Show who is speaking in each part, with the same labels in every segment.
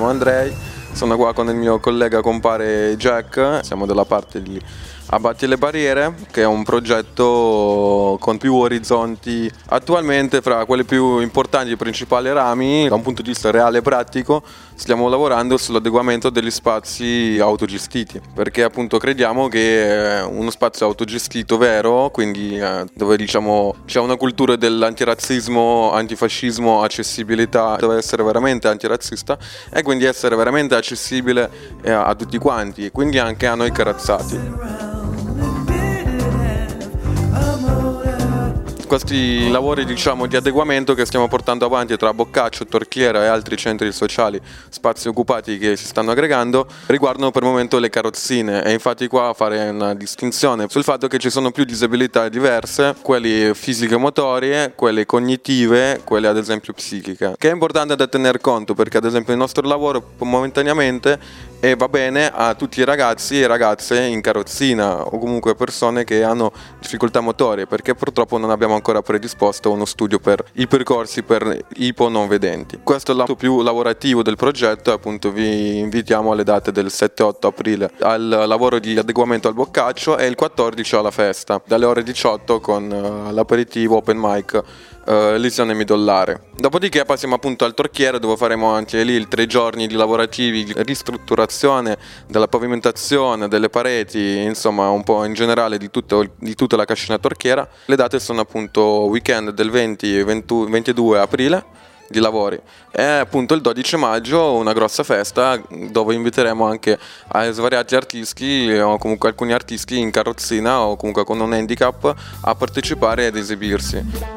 Speaker 1: chiamo Andrei, sono qua con il mio collega compare Jack, siamo dalla parte di Abbatti le barriere, che è un progetto con più orizzonti. Attualmente, fra quelli più importanti e principali rami, da un punto di vista reale e pratico, stiamo lavorando sull'adeguamento degli spazi autogestiti, perché appunto crediamo che uno spazio autogestito vero, quindi dove diciamo c'è una cultura dell'antirazzismo, antifascismo, accessibilità, deve essere veramente antirazzista e quindi essere veramente accessibile a tutti quanti, quindi anche a noi corazzati. Questi lavori diciamo di adeguamento che stiamo portando avanti tra Boccaccio, Torchiera e altri centri sociali, spazi occupati che si stanno aggregando, riguardano per il momento le carrozzine e infatti qua fare una distinzione sul fatto che ci sono più disabilità diverse, quelle fisiche motorie, quelle cognitive, quelle ad esempio psichiche, che è importante da tener conto perché ad esempio il nostro lavoro momentaneamente va bene a tutti i ragazzi e ragazze in carrozzina o comunque persone che hanno difficoltà motorie, perché purtroppo non abbiamo ancora predisposto uno studio per i percorsi per ipo non vedenti. Questo è il lato più lavorativo del progetto e appunto vi invitiamo alle date del 7-8 aprile al lavoro di adeguamento al Boccaccio e il 14 alla festa dalle ore 18 con l'aperitivo open mic lesione midollare. Dopodiché passiamo appunto al Torchiere, dove faremo anche lì il 3 giorni di lavorativi di ristrutturazione della pavimentazione, delle pareti, insomma un po' in generale di tutta la cascina torchiera. Le date sono appunto weekend del 20-22 aprile di lavori e appunto il 12 maggio una grossa festa dove inviteremo anche a svariati artisti o comunque alcuni artisti in carrozzina o comunque con un handicap a partecipare ed esibirsi.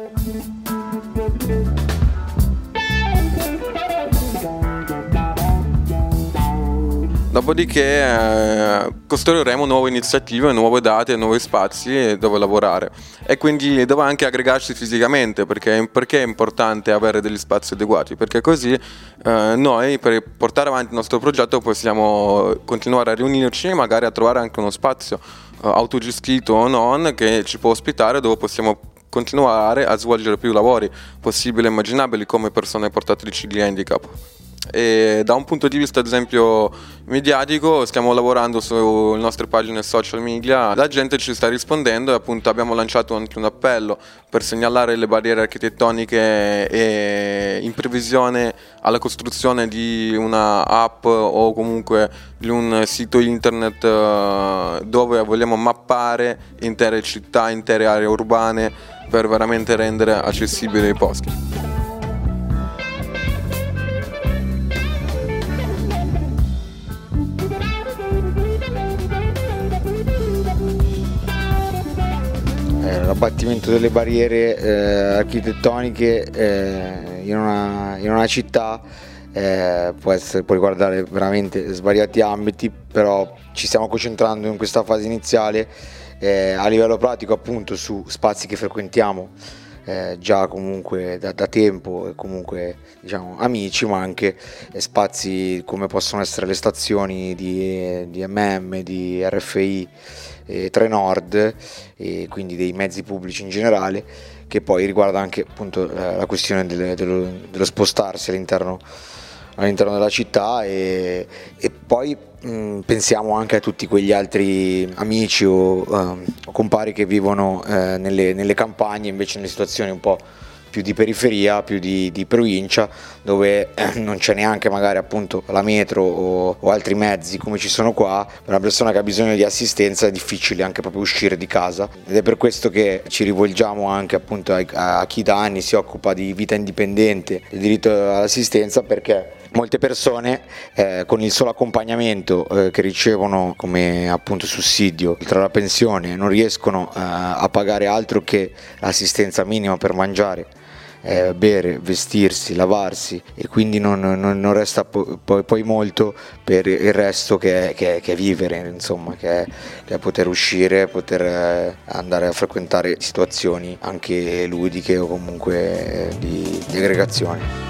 Speaker 1: Dopodiché costruiremo nuove iniziative, nuove date, nuovi spazi dove lavorare e quindi dove anche aggregarsi fisicamente, perché è importante avere degli spazi adeguati, perché così noi per portare avanti il nostro progetto possiamo continuare a riunirci e magari a trovare anche uno spazio autogestito o non che ci può ospitare, dove possiamo continuare a svolgere più lavori possibili e immaginabili come persone portatrici di handicap. E da un punto di vista ad esempio mediatico stiamo lavorando sulle nostre pagine social media, la gente ci sta rispondendo e appunto abbiamo lanciato anche un appello per segnalare le barriere architettoniche e in previsione alla costruzione di una app o comunque di un sito internet dove vogliamo mappare intere città, intere aree urbane per veramente rendere accessibili i posti.
Speaker 2: L'abbattimento delle barriere architettoniche in una città può riguardare veramente svariati ambiti, però ci stiamo concentrando in questa fase iniziale a livello pratico appunto su spazi che frequentiamo già comunque da tempo e comunque diciamo amici, ma anche spazi come possono essere le stazioni di MM, di RFI, Trenord e quindi dei mezzi pubblici in generale, che poi riguarda anche appunto la questione dello spostarsi all'interno della città e poi pensiamo anche a tutti quegli altri amici o compari che vivono nelle campagne, invece nelle situazioni un po' più di periferia, più di provincia, dove non c'è neanche magari appunto la metro o altri mezzi come ci sono qua. Per una persona che ha bisogno di assistenza è difficile anche proprio uscire di casa, ed è per questo che ci rivolgiamo anche appunto a chi da anni si occupa di vita indipendente e diritto all'assistenza, perché molte persone con il solo accompagnamento che ricevono come appunto sussidio tra la pensione non riescono a pagare altro che l'assistenza minima per mangiare, bere, vestirsi, lavarsi, e quindi non resta poi molto per il resto che è vivere, insomma, che è poter uscire, poter andare a frequentare situazioni anche ludiche o comunque di aggregazione.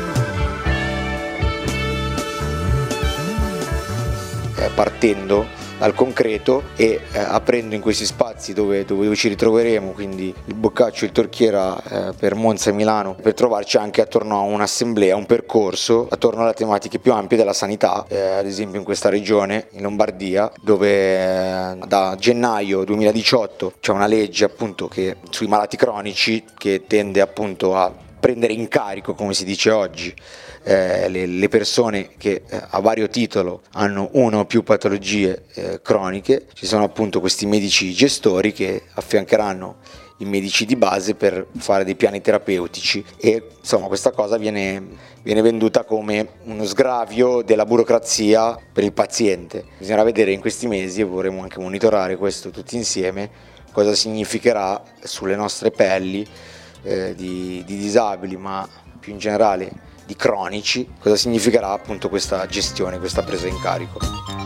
Speaker 2: Partendo dal concreto e aprendo in questi spazi dove ci ritroveremo, quindi il Boccaccio e il Torchiera per Monza e Milano, per trovarci anche attorno a un'assemblea, un percorso attorno alle tematiche più ampie della sanità, ad esempio in questa regione, in Lombardia, dove da gennaio 2018 c'è una legge appunto che sui malati cronici che tende appunto a prendere in carico, come si dice oggi, le persone che a vario titolo hanno una o più patologie croniche. Ci sono appunto questi medici gestori che affiancheranno i medici di base per fare dei piani terapeutici e insomma questa cosa viene venduta come uno sgravio della burocrazia per il paziente. Bisognerà vedere in questi mesi, e vorremmo anche monitorare questo tutti insieme, cosa significherà sulle nostre pelli di disabili, ma più in generale di cronici, cosa significherà appunto questa gestione, questa presa in carico.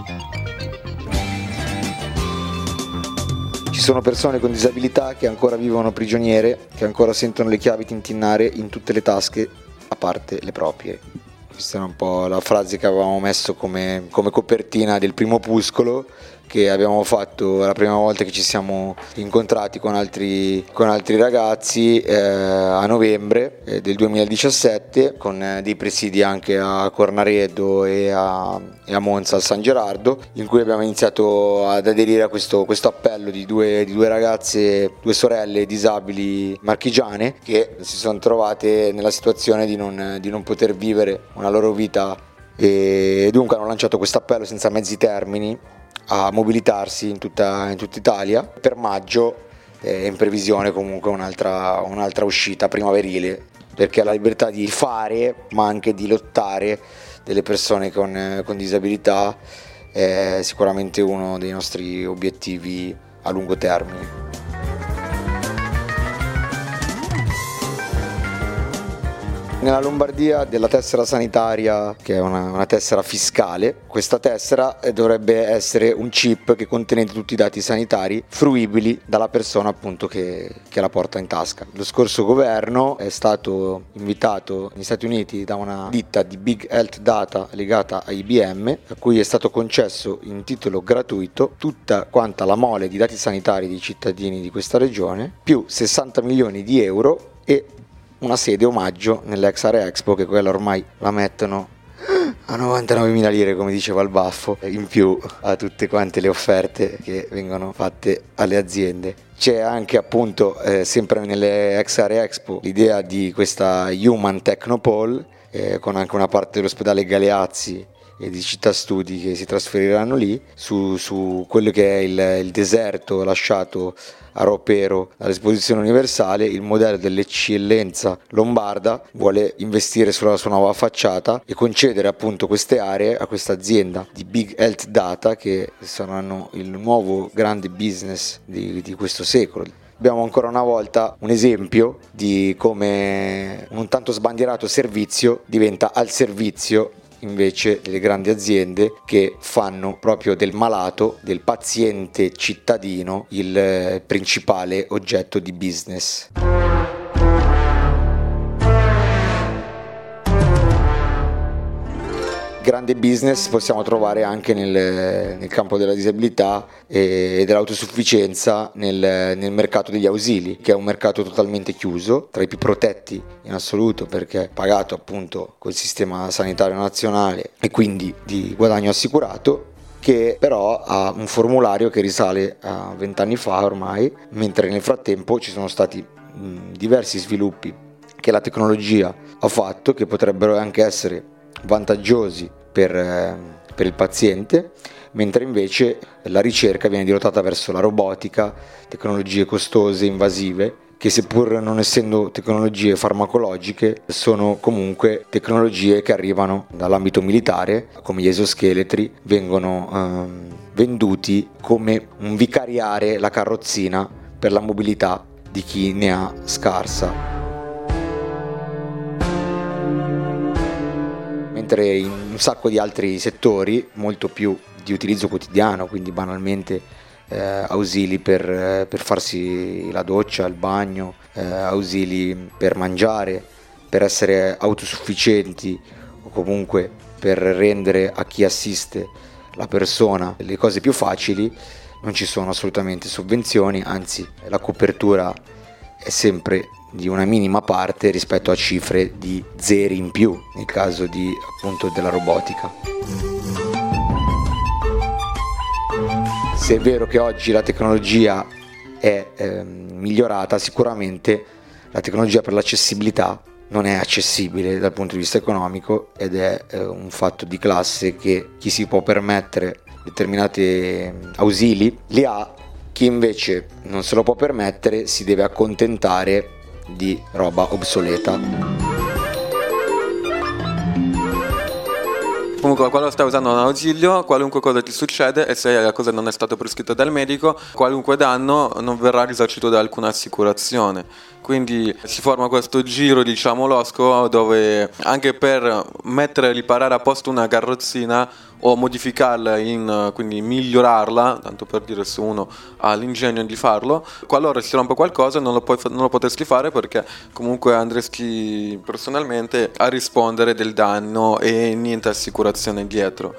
Speaker 2: Ci sono persone con disabilità che ancora vivono prigioniere, che ancora sentono le chiavi tintinnare in tutte le tasche a parte le proprie. Questa è un po' la frase che avevamo messo come copertina del primo opuscolo che abbiamo fatto la prima volta che ci siamo incontrati con altri ragazzi a novembre del 2017, con dei presidi anche a Cornaredo e a Monza al San Gerardo, in cui abbiamo iniziato ad aderire a questo appello di due ragazze, due sorelle disabili marchigiane che si sono trovate nella situazione di non poter vivere una loro vita e dunque hanno lanciato questo appello senza mezzi termini a mobilitarsi in tutta Italia. Per maggio è in previsione comunque un'altra uscita primaverile, perché la libertà di fare ma anche di lottare delle persone con disabilità è sicuramente uno dei nostri obiettivi a lungo termine. Nella Lombardia della tessera sanitaria, che è una tessera fiscale, questa tessera dovrebbe essere un chip che contenente tutti i dati sanitari fruibili dalla persona appunto che la porta in tasca. Lo scorso governo è stato invitato negli Stati Uniti da una ditta di Big Health Data legata a IBM, a cui è stato concesso in titolo gratuito tutta quanta la mole di dati sanitari dei cittadini di questa regione, più 60 milioni di euro e una sede omaggio nell'Ex Area Expo, che quella ormai la mettono a 99.000 lire, come diceva il Baffo, in più a tutte quante le offerte che vengono fatte alle aziende. C'è anche appunto sempre nelle Ex Area Expo l'idea di questa Human Technopole, con anche una parte dell'ospedale Galeazzi e di Città Studi che si trasferiranno lì su quello che è il deserto lasciato a Ropero all'Esposizione Universale. Il modello dell'eccellenza lombarda vuole investire sulla sua nuova facciata e concedere appunto queste aree a questa azienda di Big Health Data, che saranno il nuovo grande business di questo secolo. Abbiamo ancora una volta un esempio di come un tanto sbandierato servizio diventa al servizio invece delle grandi aziende, che fanno proprio del malato, del paziente cittadino, il principale oggetto di business. Grande business possiamo trovare anche nel campo della disabilità e dell'autosufficienza nel mercato degli ausili, che è un mercato totalmente chiuso, tra i più protetti in assoluto, perché è pagato appunto col sistema sanitario nazionale e quindi di guadagno assicurato, che però ha un formulario che risale a 20 anni fa ormai, mentre nel frattempo ci sono stati diversi sviluppi che la tecnologia ha fatto, che potrebbero anche essere vantaggiosi per il paziente, mentre invece la ricerca viene dirottata verso la robotica, tecnologie costose, invasive, che seppur non essendo tecnologie farmacologiche sono comunque tecnologie che arrivano dall'ambito militare, come gli esoscheletri, vengono venduti come un vicariare la carrozzina per la mobilità di chi ne ha scarsa. Mentre in un sacco di altri settori molto più di utilizzo quotidiano, quindi banalmente ausili per farsi la doccia, il bagno, ausili per mangiare, per essere autosufficienti o comunque per rendere a chi assiste la persona le cose più facili, non ci sono assolutamente sovvenzioni, anzi la copertura è sempre di una minima parte rispetto a cifre di zeri in più nel caso di appunto della robotica. Se è vero che oggi la tecnologia è migliorata, sicuramente la tecnologia per l'accessibilità non è accessibile dal punto di vista economico ed è un fatto di classe che chi si può permettere determinati ausili li ha, chi invece non se lo può permettere si deve accontentare di roba obsoleta.
Speaker 1: Comunque quando stai usando un ausilio, qualunque cosa ti succede e se la cosa non è stata prescritta dal medico, qualunque danno non verrà risarcito da alcuna assicurazione. Quindi si forma questo giro, diciamo, losco, dove anche per riparare a posto una carrozzina o modificarla, quindi migliorarla, tanto per dire se uno ha l'ingegno di farlo, qualora si rompe qualcosa non lo potresti fare perché comunque andresti personalmente a rispondere del danno e niente assicurazione dietro.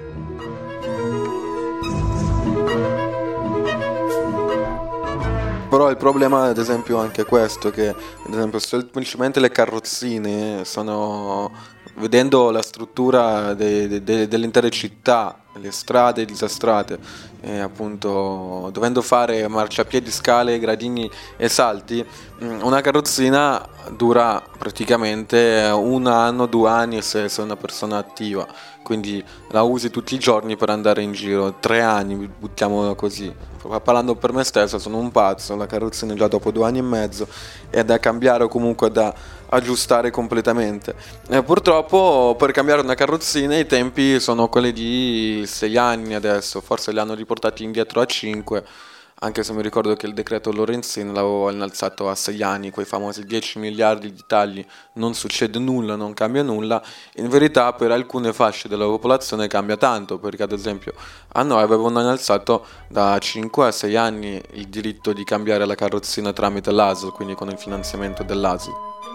Speaker 1: Però il problema ad esempio anche questo, che ad esempio semplicemente le carrozzine sono, vedendo la struttura delle intere città, le strade disastrate, e appunto dovendo fare marciapiedi, scale, gradini e salti, una carrozzina dura praticamente 1 anno, 2 anni se sei una persona attiva, quindi la usi tutti i giorni per andare in giro, 3 anni, buttiamolo così. Parlando per me stesso, sono un pazzo, la carrozzina è già dopo 2 anni e mezzo è da cambiare o comunque da aggiustare completamente. Purtroppo per cambiare una carrozzina i tempi sono quelli di 6 anni adesso, forse li hanno riportati indietro a 5, anche se mi ricordo che il decreto Lorenzin l'avevo innalzato a 6 anni, quei famosi 10 miliardi di tagli, non succede nulla, non cambia nulla. In verità per alcune fasce della popolazione cambia tanto, perché ad esempio a noi avevano innalzato da 5 a 6 anni il diritto di cambiare la carrozzina tramite l'ASL, quindi con il finanziamento dell'ASL.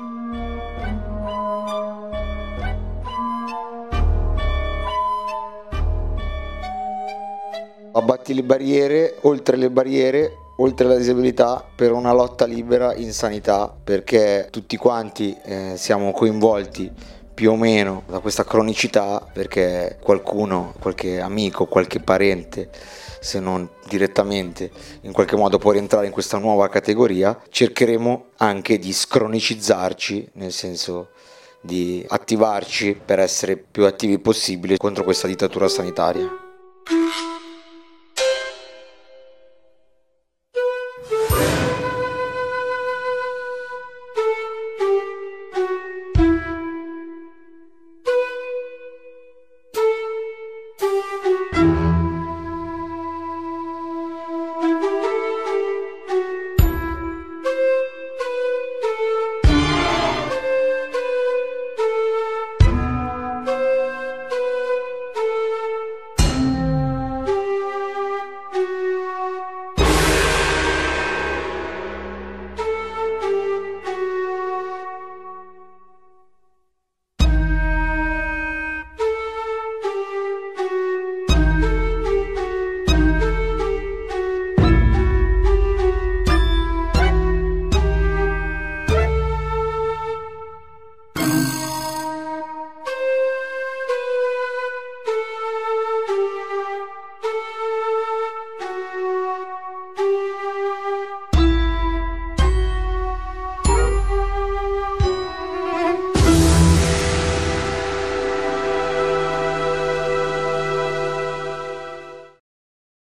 Speaker 2: Abbatti le barriere, oltre la disabilità, per una lotta libera in sanità, perché tutti quanti siamo coinvolti più o meno da questa cronicità, perché qualcuno, qualche amico, qualche parente, se non direttamente, in qualche modo può rientrare in questa nuova categoria. Cercheremo anche di scronicizzarci, nel senso di attivarci per essere più attivi possibile contro questa dittatura sanitaria.